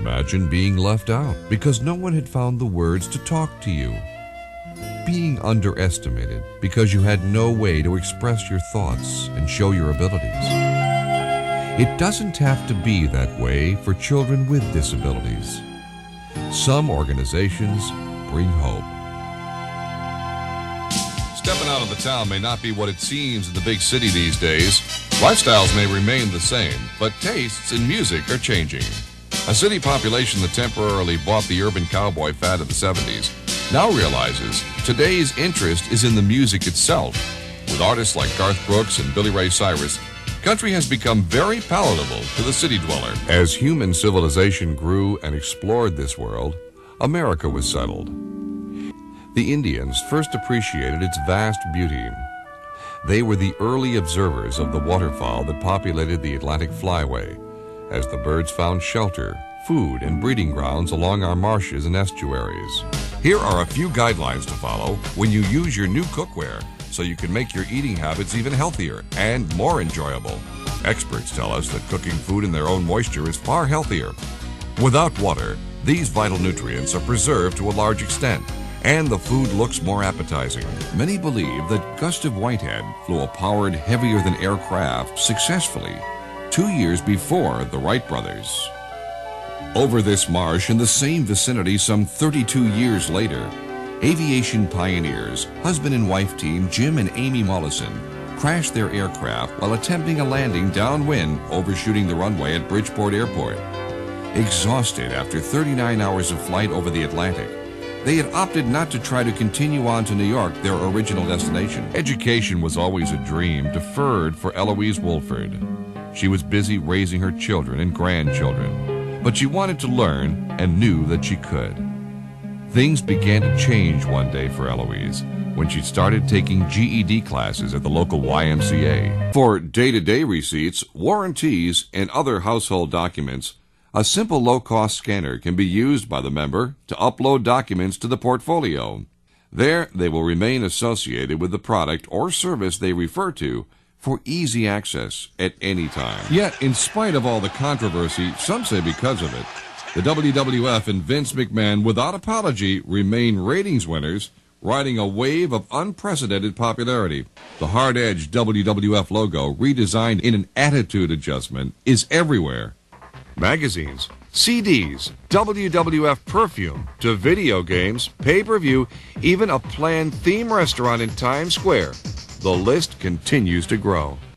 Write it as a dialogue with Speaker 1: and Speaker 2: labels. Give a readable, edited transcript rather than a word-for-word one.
Speaker 1: imagine being left out because no one had found the words to talk to you. Being underestimated because you had no way to express your thoughts and show your abilities. It doesn't have to be that way for children with disabilities. Some organizations bring hope. Stepping out of the town may not be what it seems in the big city these days. Lifestyles may remain the same, but tastes in music are changing. A city population that temporarily bought the urban cowboy fad of the 70s now realizes today's interest is in the music itself. With artists like Garth Brooks and Billy Ray Cyrus, country has become very palatable to the city dweller. As human civilization grew and explored this world, America was settled. The Indians first appreciated its vast beauty. They were the early observers of the waterfowl that populated the Atlantic flyway, as the birds found shelter, food, and breeding grounds along our marshes and estuaries. Here are a few guidelines to follow when you use your new cookware so you can make your eating habits even healthier and more enjoyable. Experts tell us that cooking food in their own moisture is far healthier. Without water, these vital nutrients are preserved to a large extent, and the food looks more appetizing. Many believe that Gustav Whitehead flew a powered, heavier-than-air craft successfully 2 years before the Wright brothers. Over this marsh in the same vicinity some 32 years later, aviation pioneers, husband and wife team Jim and Amy Mollison, crashed their aircraft while attempting a landing downwind overshooting the runway at Bridgeport Airport. Exhausted after 39 hours of flight over the Atlantic, they had opted not to try to continue on to New York, their original destination. Education was always a dream deferred for Eloise Wolford. She was busy raising her children and grandchildren, but she wanted to learn and knew that she could. Things began to change one day for Eloise when she started taking GED classes at the local YMCA. For day-to-day receipts, warranties, and other household documents, a simple low-cost scanner can be used by the member to upload documents to the portfolio. There, they will remain associated with the product or service they refer to for easy access at any time. Yet, in spite of all the controversy, some say because of it, the WWF and Vince McMahon, without apology, remain ratings winners, riding a wave of unprecedented popularity. The hard-edged WWF logo, redesigned in an attitude adjustment, is everywhere. Magazines, CDs, WWF perfume, to video games, pay-per-view, even a planned theme restaurant in Times Square. The list continues to grow.